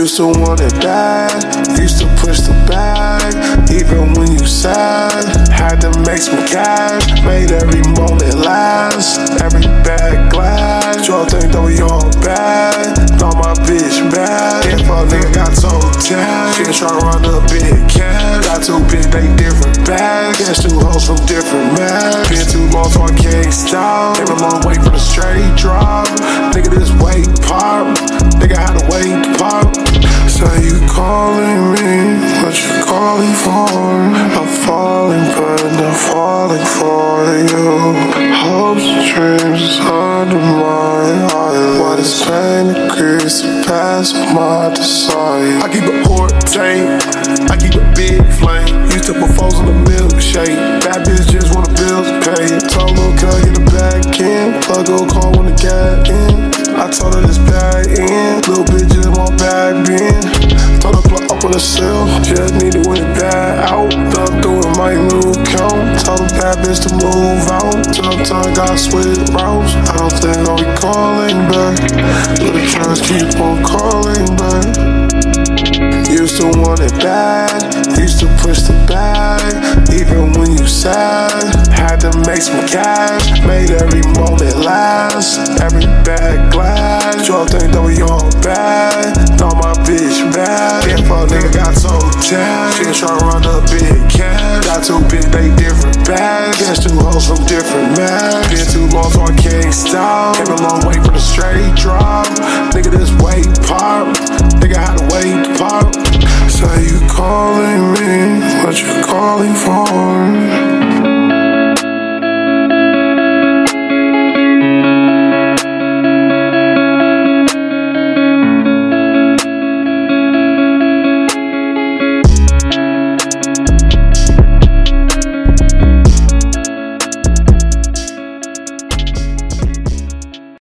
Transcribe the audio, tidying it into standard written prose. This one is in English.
Used to want it bad, used to push the bag, even when you sad. Had to make some cash, made every moment last. Every bag glass, y'all think that we all bad. Know my bitch bad. If a nigga got so tan, she tryna run a big cash. Got too big, they different bags. Catch two hoes from different mags. Been too long, so I can't stop. Every long wait for the straight drop. Nigga, this weight pop. Nigga had to wait to pop. Say you calling me, what you calling for? I'm falling, but I'm falling for you. Hopes and dreams is under my eyes. Why this pain increase to pass my desire? I keep a port tank, I keep a big flame. Used to put foes in the milkshake. Bad bitch just want the bills paid. Told little girl get the back in. Plug go call when the gas in. I told her this bag in. Little bitch just want bag in. Told her plug up on the cell. Just need to win it bad out. Thug through it, might lose count. Told the bad bitch to move out. Sometimes gotta switch routes. I don't think I'll be calling back. But the trust keep on calling back. Used to want it bad, used to push the bag, even when you sad. Had to make some cash, made every moment last. Every bag glass, y'all think that we all bad. Know my bitch bad. If a nigga got so tan, she tryna run a big cash. Got too big, they different bags. Catch two hoes from different mags. Been too long, so I can't stop. Came a long way for the straight drop. Nigga, this weight pop.